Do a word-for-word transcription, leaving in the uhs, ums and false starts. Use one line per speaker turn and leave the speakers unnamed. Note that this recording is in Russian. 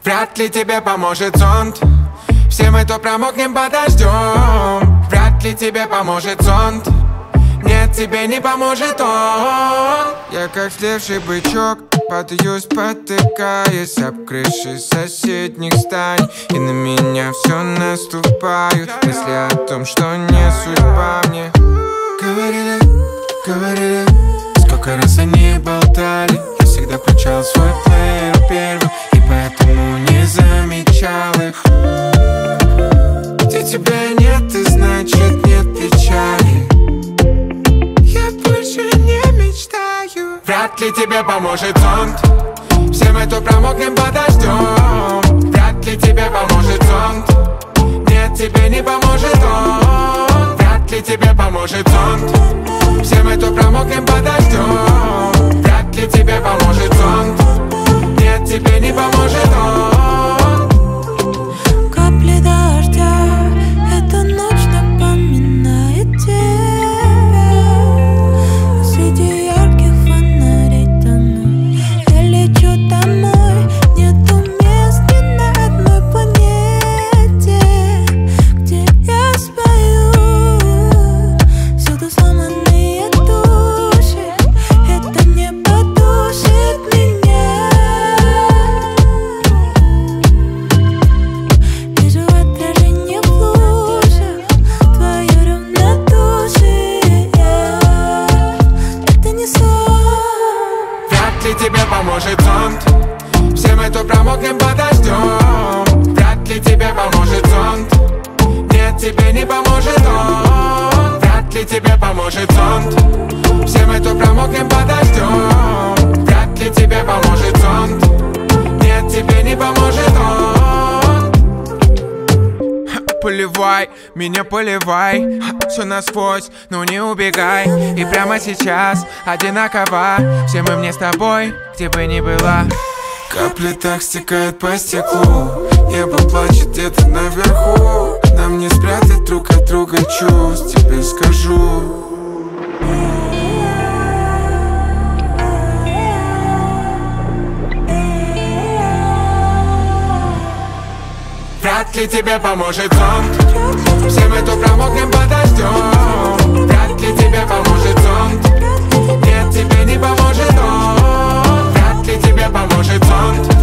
Вряд ли тебе поможет зонт. Все мы то промокнем под дождем. Вряд ли тебе поможет зонт. Нет, тебе не поможет он. Я как слевший бычок, падаю, спотыкаясь об крыши соседних зданий. И на меня все наступают мысли о том, что не судьба мне. Говорили, говорили, сколько раз они болтали. Я всегда включал свой плеер первым, и поэтому не замечал их. Где тебя нет, и значит нет печали. Я больше не мечтаю. Вряд ли тебе поможет зонт. Все мы то промокнем под дождем. Вряд ли тебе поможет зонт. Нет, тебе не поможет он. Вряд ли тебе поможет зонт. Все мы то промокнем под дождем. Вряд ли тебе поможет зонт. Нет, тебе не поможет он.
Капли дождя, эта ночь напоминает тебя. Среди ярких фонарей тону. Я лечу домой, нету мест ни на одной планете, где я спою. Всюду сломанные души, это не подушит меня. Вижу отражение в лужах, твое равнодушие. Это не сон.
Вряд ли тебе поможет зонт. Все мы то промокнем под дождем. Вряд ли тебе поможет зонт. Нет, тебе не поможет он. Вряд ли тебе поможет зонт. Все мы то промокнем под дождем. Вряд ли тебе поможет зонт. Нет, тебе не поможет он. Поливай, меня поливай. Все насквозь, ну не убегай. И прямо сейчас одинаково. Все мы мне с тобой, где бы ни была. Капли так стекают по стеклу. Небо плачет где-то наверху. Нам не спрятать друг от друга чувств, тебе скажу. Вряд ли тебе поможет зонт. Все мы то промокнем под дождем. Вряд ли тебе поможет зонт. Нет, тебе не поможет он. Вряд ли тебе поможет зонт.